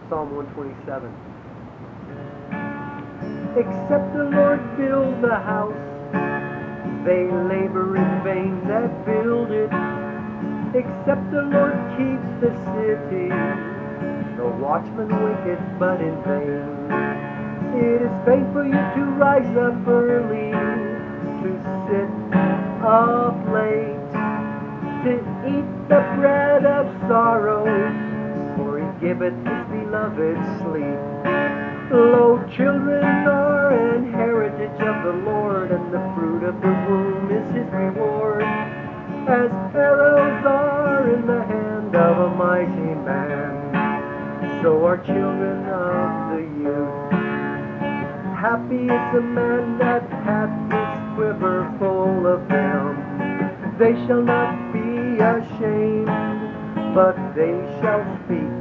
Psalm 127. Except the Lord build the house, they labor in vain that build it. Except the Lord keep the city, the watchman waketh but in vain. It is vain for you to rise up early, to sit up late, to eat the bread of sorrows, for he giveth his beloved sleep. Lo, children are an heritage of the Lord, and the fruit of the womb is his reward. As arrows are in the hand of a mighty man, so are children of the youth. Happy is the man that hath his quiver full of them. They shall not be ashamed, but they shall speak